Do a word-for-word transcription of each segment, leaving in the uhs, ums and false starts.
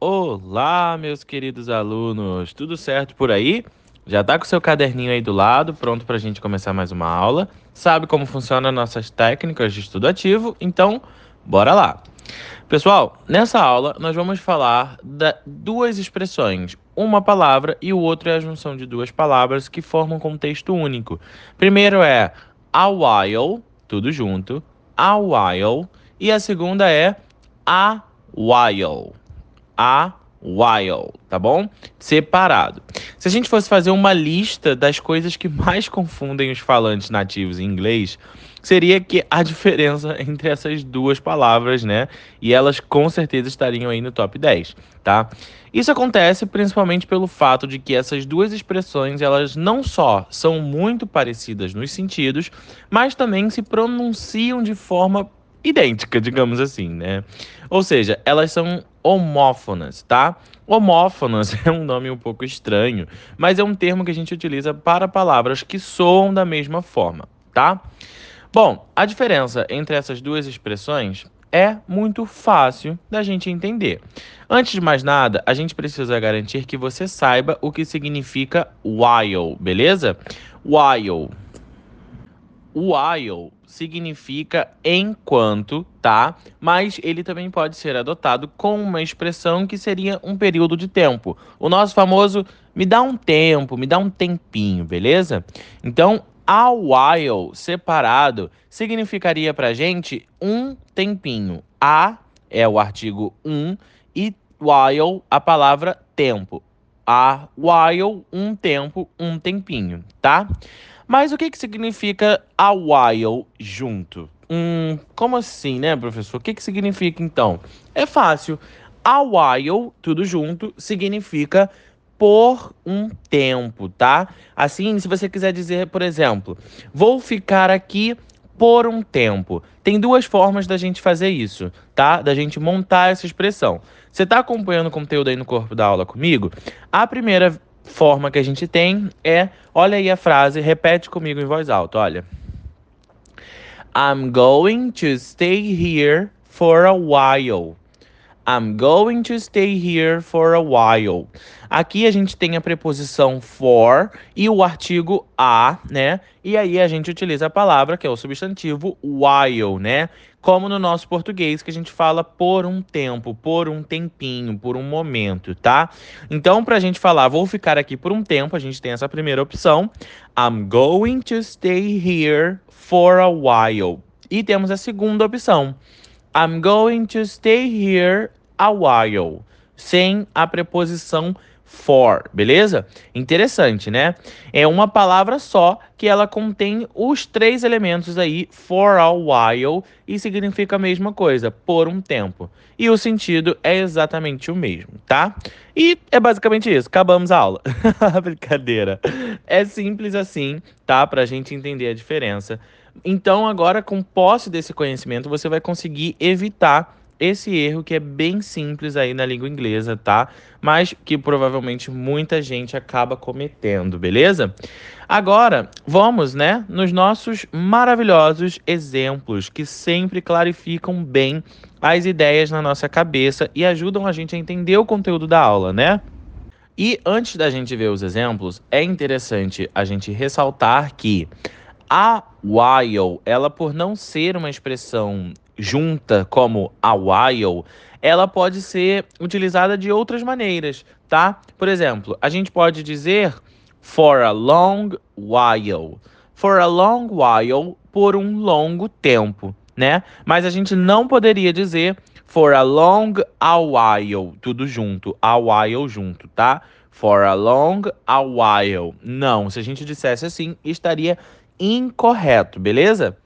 Olá, meus queridos alunos, tudo certo por aí? Já tá com seu caderninho aí do lado, pronto para a gente começar mais uma aula? Sabe como funcionam nossas técnicas de estudo ativo? Então, bora lá! Pessoal, nessa aula nós vamos falar de duas expressões, uma palavra e o outro é a junção de duas palavras que formam um contexto único. Primeiro é a while, tudo junto, a while, e a segunda é a while. A while, tá bom? Separado. Se a gente fosse fazer uma lista das coisas que mais confundem os falantes nativos em inglês, seria que a diferença entre essas duas palavras, né? E elas com certeza estariam aí no top dez, tá? Isso acontece principalmente pelo fato de que essas duas expressões, elas não só são muito parecidas nos sentidos, mas também se pronunciam de forma idêntica, digamos assim, né? Ou seja, elas são homófonas, tá? Homófonas é um nome um pouco estranho, mas é um termo que a gente utiliza para palavras que soam da mesma forma, tá? Bom, a diferença entre essas duas expressões é muito fácil da gente entender. Antes de mais nada, a gente precisa garantir que você saiba o que significa while, beleza? While. While significa enquanto, tá? Mas ele também pode ser adotado com uma expressão que seria um período de tempo. O nosso famoso me dá um tempo, me dá um tempinho, beleza? Então, a while separado significaria pra gente um tempinho. A é o artigo um e while a palavra tempo. A while, um tempo, um tempinho, tá? Mas o que que significa a while junto? Hum, como assim, né, professor? O que que significa, então? É fácil. A while, tudo junto, significa por um tempo, tá? Assim, se você quiser dizer, por exemplo, vou ficar aqui por um tempo. Tem duas formas da gente fazer isso, tá? Da gente montar essa expressão. Você tá acompanhando o conteúdo aí no corpo da aula comigo? A primeira forma que a gente tem é, olha aí a frase, repete comigo em voz alta, olha. I'm going to stay here for a while. I'm going to stay here for a while. Aqui a gente tem a preposição for e o artigo a, né? E aí a gente utiliza a palavra, que é o substantivo while, né? Como no nosso português, que a gente fala por um tempo, por um tempinho, por um momento, tá? Então, pra gente falar, vou ficar aqui por um tempo, a gente tem essa primeira opção. I'm going to stay here for a while. E temos a segunda opção. I'm going to stay here a while, sem a preposição for, beleza? Interessante, né? É uma palavra só que ela contém os três elementos aí, for a while, e significa a mesma coisa, por um tempo. E o sentido é exatamente o mesmo, tá? E é basicamente isso, acabamos a aula. Brincadeira. É simples assim, tá? Pra gente entender a diferença. Então, agora, com posse desse conhecimento, você vai conseguir evitar esse erro que é bem simples aí na língua inglesa, tá? Mas que provavelmente muita gente acaba cometendo, beleza? Agora, vamos, né, nos nossos maravilhosos exemplos que sempre clarificam bem as ideias na nossa cabeça e ajudam a gente a entender o conteúdo da aula, né? E antes da gente ver os exemplos, é interessante a gente ressaltar que a while, ela por não ser uma expressão junta como a while, ela pode ser utilizada de outras maneiras, tá? Por exemplo, a gente pode dizer for a long while. For a long while, por um longo tempo, né? Mas a gente não poderia dizer for a long a while, tudo junto, a while junto, tá? For a long a while. Não, se a gente dissesse assim, estaria incorreto, beleza?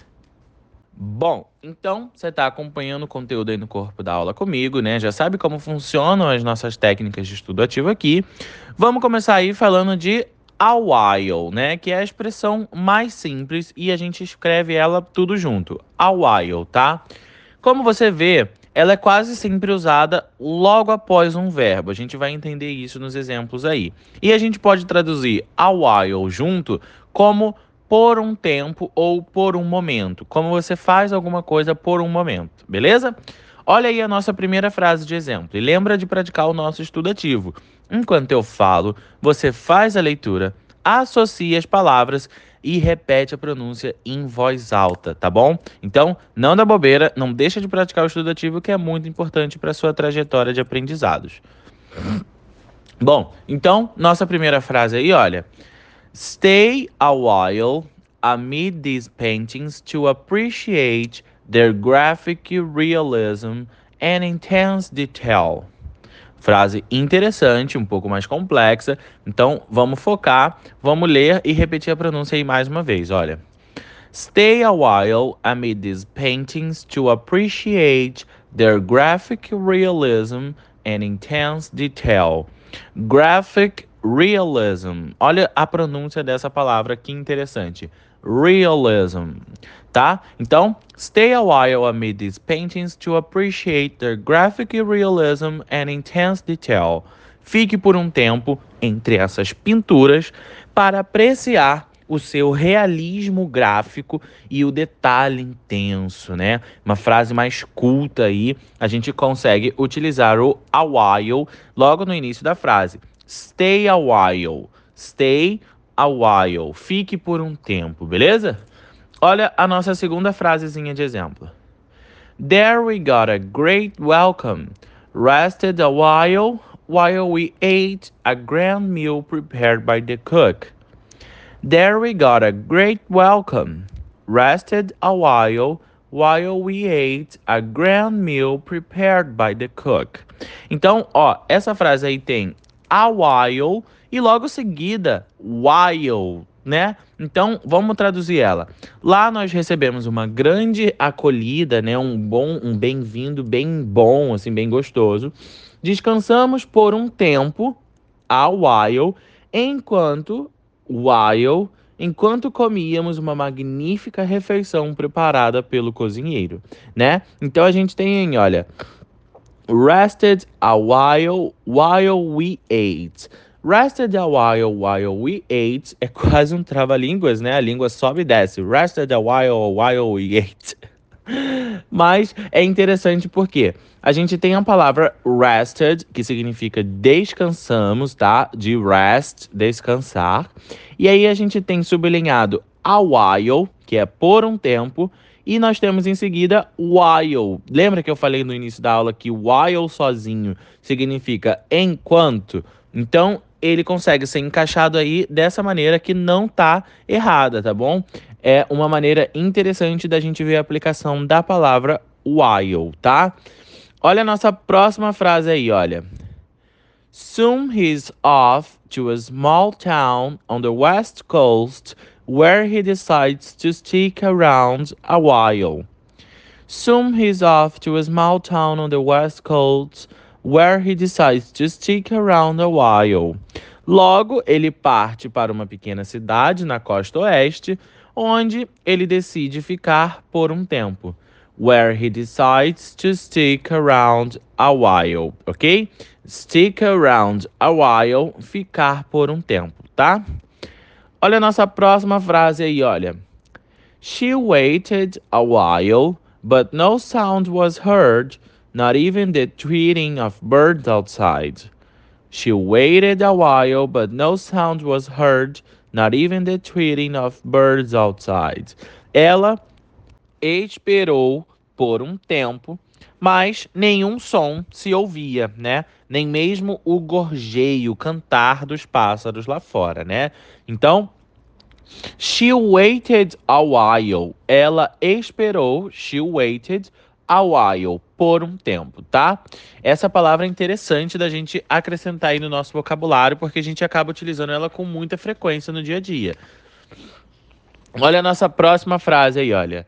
Bom, então você está acompanhando o conteúdo aí no corpo da aula comigo, né? Já sabe como funcionam as nossas técnicas de estudo ativo aqui. Vamos começar aí falando de a while, né? Que é a expressão mais simples e a gente escreve ela tudo junto. A while, tá? Como você vê, ela é quase sempre usada logo após um verbo. A gente vai entender isso nos exemplos aí. E a gente pode traduzir a while junto como por um tempo ou por um momento. Como você faz alguma coisa por um momento, beleza? Olha aí a nossa primeira frase de exemplo e lembra de praticar o nosso estudo ativo. Enquanto eu falo, você faz a leitura, associa as palavras e repete a pronúncia em voz alta, tá bom? Então, não dá bobeira, não deixa de praticar o estudo ativo, que é muito importante para a sua trajetória de aprendizados. Bom, então, nossa primeira frase aí, olha. Stay a while amid these paintings to appreciate their graphic realism and intense detail. Frase interessante, um pouco mais complexa. Então, vamos focar, vamos ler e repetir a pronúncia aí mais uma vez, olha. Stay a while amid these paintings to appreciate their graphic realism and intense detail. Graphic realism. Olha a pronúncia dessa palavra, que interessante. Realism, tá? Então, stay a while amid these paintings to appreciate their graphic realism and intense detail. Fique por um tempo entre essas pinturas para apreciar o seu realismo gráfico e o detalhe intenso, né? Uma frase mais culta aí, a gente consegue utilizar o a while logo no início da frase. Stay a while. Stay a while. Fique por um tempo, beleza? Olha a nossa segunda frasezinha de exemplo. There we got a great welcome. Rested a while while we ate a grand meal prepared by the cook. There we got a great welcome. Rested a while while we ate a grand meal prepared by the cook. Então, ó, essa frase aí tem a while e logo seguida while, né? Então, vamos traduzir ela. Lá nós recebemos uma grande acolhida, né? Um bom, um bem-vindo bem bom, assim, bem gostoso. Descansamos por um tempo, a while, enquanto while, enquanto comíamos uma magnífica refeição preparada pelo cozinheiro, né? Então a gente tem, olha, rested a while while we ate. Rested a while while we ate é quase um trava-línguas, né? A língua sobe e desce. Rested a while while we ate. Mas é interessante porque a gente tem a palavra rested, que significa descansamos, tá? De rest, descansar. E aí a gente tem sublinhado a while, que é por um tempo. E nós temos em seguida while. Lembra que eu falei no início da aula que while sozinho significa enquanto? Então, ele consegue ser encaixado aí dessa maneira que não tá errada, tá bom? É uma maneira interessante da gente ver a aplicação da palavra while, tá? Olha a nossa próxima frase aí, olha. Soon he's off to a small town on the west coast where he decides to stick around a while. Soon he's off to a small town on the west coast where he decides to stick around a while. Logo, ele parte para uma pequena cidade na costa oeste, onde ele decide ficar por um tempo. Where he decides to stick around a while, ok? Stick around a while, ficar por um tempo, tá? Olha a nossa próxima frase aí, olha. She waited a while, but no sound was heard, not even the tweeting of birds outside. She waited a while, but no sound was heard, not even the tweeting of birds outside. Ela esperou por um tempo, mas nenhum som se ouvia, né? Nem mesmo o gorjeio, o cantar dos pássaros lá fora, né? Então, she waited a while. Ela esperou, she waited a while, por um tempo, tá? Essa palavra é interessante da gente acrescentar aí no nosso vocabulário, porque a gente acaba utilizando ela com muita frequência no dia a dia. Olha a nossa próxima frase aí, olha.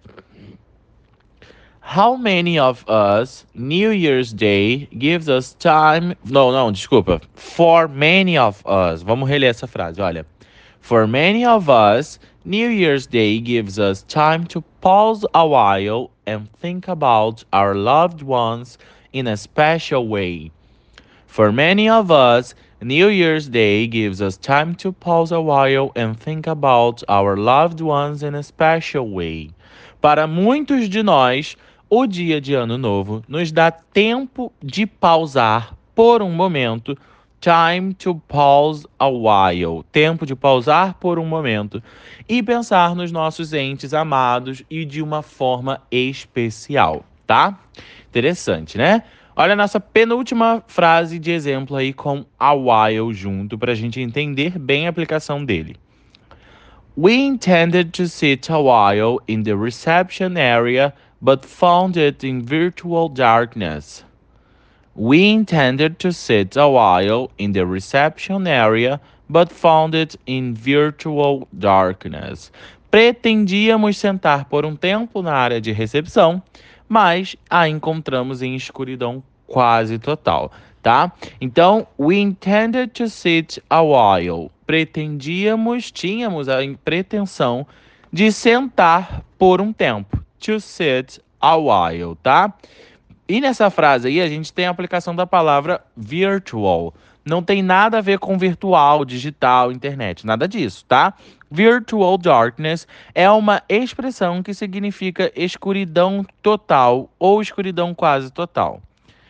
How many of us, New Year's Day gives us time... Não, não, desculpa. For many of us. Vamos reler essa frase, olha. For many of us, New Year's Day gives us time to pause a while and think about our loved ones in a special way. For many of us, New Year's Day gives us time to pause a while and think about our loved ones in a special way. Para muitos de nós, o dia de Ano Novo nos dá tempo de pausar por um momento. Time to pause a while. Tempo de pausar por um momento e pensar nos nossos entes amados e de uma forma especial, tá? Interessante, né? Olha a nossa penúltima frase de exemplo aí com a while junto para a gente entender bem a aplicação dele. We intended to sit a while in the reception area, but found it in virtual darkness. We intended to sit a while in the reception area, but found it in virtual darkness. Pretendíamos sentar por um tempo na área de recepção, mas a encontramos em escuridão quase total, tá? Então, we intended to sit a while. Pretendíamos, tínhamos a pretensão de sentar por um tempo. To sit a while, tá? E nessa frase aí, a gente tem a aplicação da palavra virtual. Não tem nada a ver com virtual, digital, internet, nada disso, tá? Virtual darkness é uma expressão que significa escuridão total ou escuridão quase total.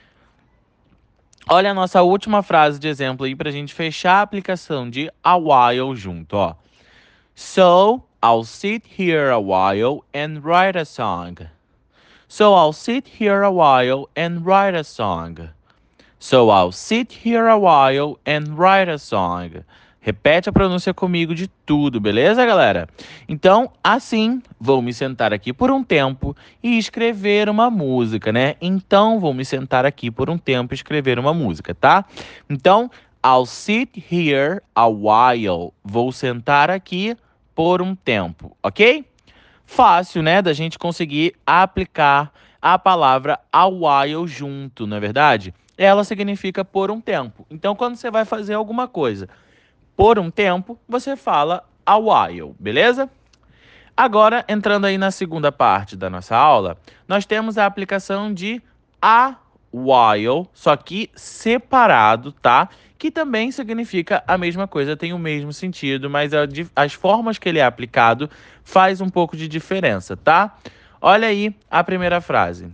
Olha a nossa última frase de exemplo aí pra gente fechar a aplicação de a while junto, ó. So, I'll sit here a while and write a song. So I'll sit here a while and write a song. So I'll sit here a while and write a song. Repete a pronúncia comigo de tudo, beleza, galera? Então, assim, vou me sentar aqui por um tempo e escrever uma música, né? Então, vou me sentar aqui por um tempo e escrever uma música, tá? Então, I'll sit here a while. Vou sentar aqui por um tempo, ok? Fácil, né, da gente conseguir aplicar a palavra a while junto, não é verdade? Ela significa por um tempo. Então, quando você vai fazer alguma coisa por um tempo, você fala a while, beleza? Agora, entrando aí na segunda parte da nossa aula, nós temos a aplicação de a while, só que separado, tá? Que também significa a mesma coisa, tem o mesmo sentido, mas a, as formas que ele é aplicado faz um pouco de diferença, tá? Olha aí a primeira frase.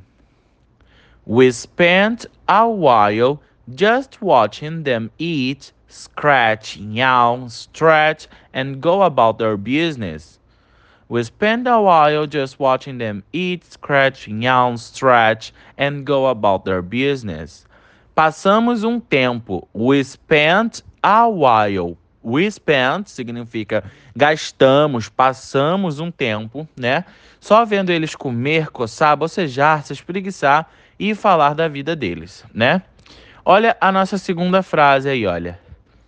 We spent a while just watching them eat, scratch, yawn, stretch, and go about their business. We spent a while just watching them eat, scratch, yawn, stretch, and go about their business. Passamos um tempo. We spent a while. We spent significa gastamos, passamos um tempo, né? Só vendo eles comer, coçar, bocejar, se espreguiçar e falar da vida deles, né? Olha a nossa segunda frase aí, olha.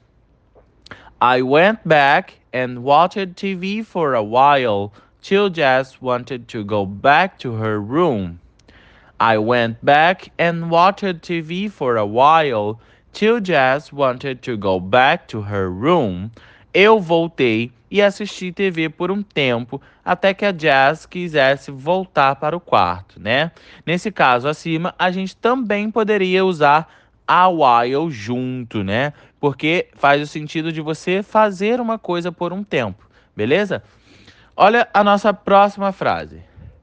I went back and watched T V for a while till Jess wanted to go back to her room. I went back and watched T V for a while till Jess wanted to go back to her room. Eu voltei e assisti T V por um tempo até que a Jess quisesse voltar para o quarto, né? Nesse caso acima, a gente também poderia usar a while junto, né? Porque faz o sentido de você fazer uma coisa por um tempo, beleza? Olha a nossa próxima frase.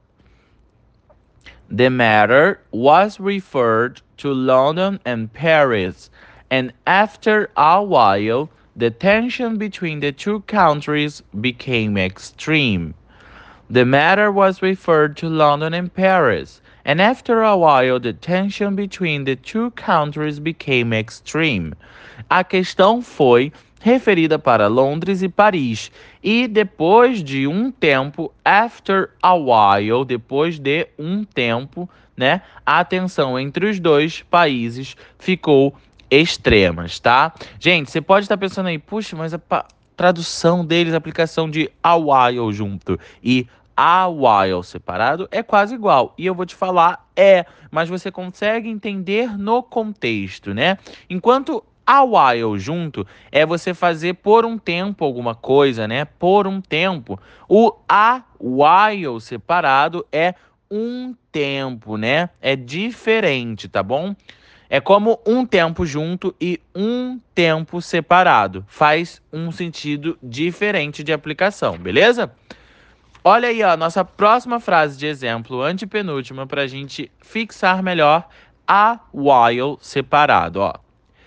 The matter was referred to London and Paris, and after a while, the tension between the two countries became extreme. The matter was referred to London and Paris, and after a while, the tension between the two countries became extreme. A questão foi referida para Londres e Paris, e depois de um tempo, after a while, depois de um tempo, né, a tensão entre os dois países ficou extremas, tá? Gente, você pode estar pensando aí, puxa, mas a tradução deles, a aplicação de a while junto e a while separado é quase igual. E eu vou te falar, é, mas você consegue entender no contexto, né? Enquanto a while junto é você fazer por um tempo alguma coisa, né? Por um tempo. O a while separado é um tempo, né? É diferente, tá bom? É como um tempo junto e um tempo separado. Faz um sentido diferente de aplicação, beleza? Olha aí, ó, nossa próxima frase de exemplo, antepenúltima, para a gente fixar melhor a while separado, ó.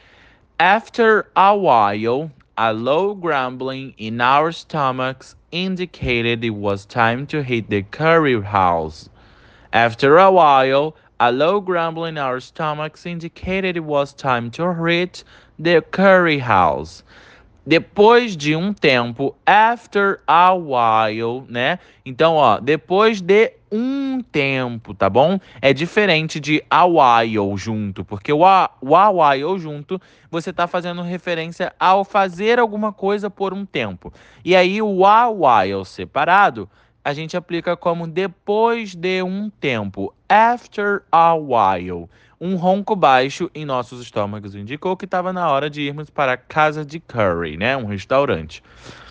After a while, a low grumbling in our stomachs indicated it was time to hit the curry house. After a while, a low grumbling in our stomachs indicated it was time to hit the curry house. Depois de um tempo, after a while, né? Então, ó, depois de um tempo, tá bom? É diferente de a while junto, porque o a, o a while junto, você tá fazendo referência ao fazer alguma coisa por um tempo. E aí, o a while separado, a gente aplica como depois de um tempo, after a while. Um ronco baixo em nossos estômagos indicou que estava na hora de irmos para a casa de curry, né? Um restaurante.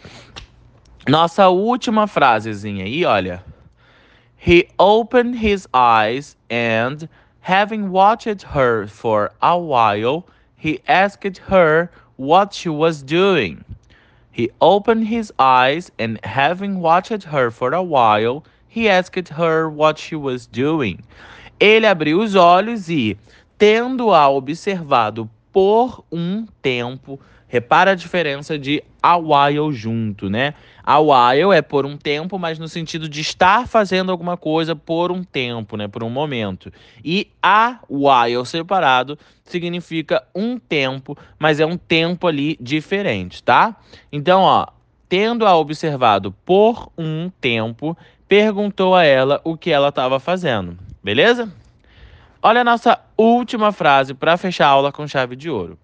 Nossa última frasezinha aí, olha. He opened his eyes and, having watched her for a while, he asked her what she was doing. He opened his eyes and, having watched her for a while, he asked her what she was doing. Ele abriu os olhos e, tendo-a observado por um tempo, repara a diferença de a while junto, né? A while é por um tempo, mas no sentido de estar fazendo alguma coisa por um tempo, né? Por um momento. E a while separado significa um tempo, mas é um tempo ali diferente, tá? Então, ó, tendo-a observado por um tempo, perguntou a ela o que ela estava fazendo. Beleza? Olha a nossa última frase para fechar a aula com chave de ouro.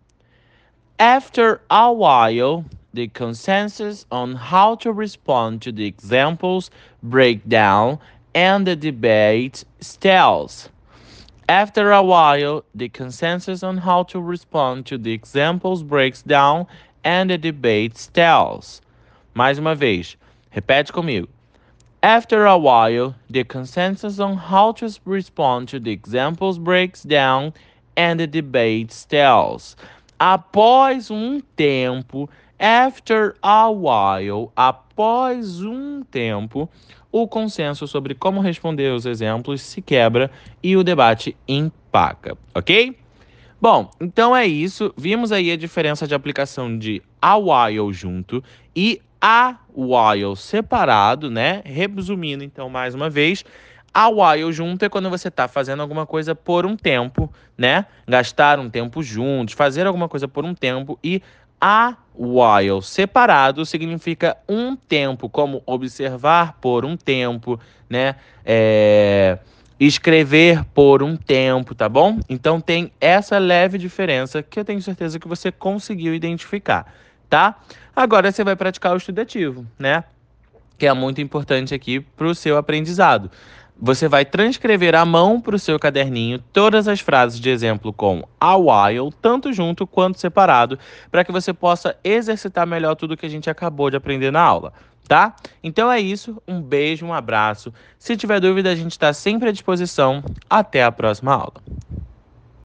After a while, the consensus on how to respond to the examples break down and the debate stalls. After a while, the consensus on how to respond to the examples breaks down and the debate stalls. Mais uma vez, repete comigo. After a while, the consensus on how to respond to the examples breaks down and the debate stalls. Após um tempo, after a while, após um tempo, o consenso sobre como responder os exemplos se quebra e o debate empaca, ok? Bom, então é isso. Vimos aí a diferença de aplicação de a while junto e a while separado, né? Resumindo, então, mais uma vez, a while junto é quando você está fazendo alguma coisa por um tempo, né? Gastar um tempo juntos, fazer alguma coisa por um tempo. E a while separado significa um tempo, como observar por um tempo, né? É... escrever por um tempo, tá bom? Então tem essa leve diferença que eu tenho certeza que você conseguiu identificar, tá? Agora você vai praticar o estudativo, né? Que é muito importante aqui para o seu aprendizado. Você vai transcrever à mão para o seu caderninho todas as frases de exemplo com a while, tanto junto quanto separado, para que você possa exercitar melhor tudo que a gente acabou de aprender na aula, tá? Então é isso, um beijo, um abraço. Se tiver dúvida, a gente está sempre à disposição. Até a próxima aula.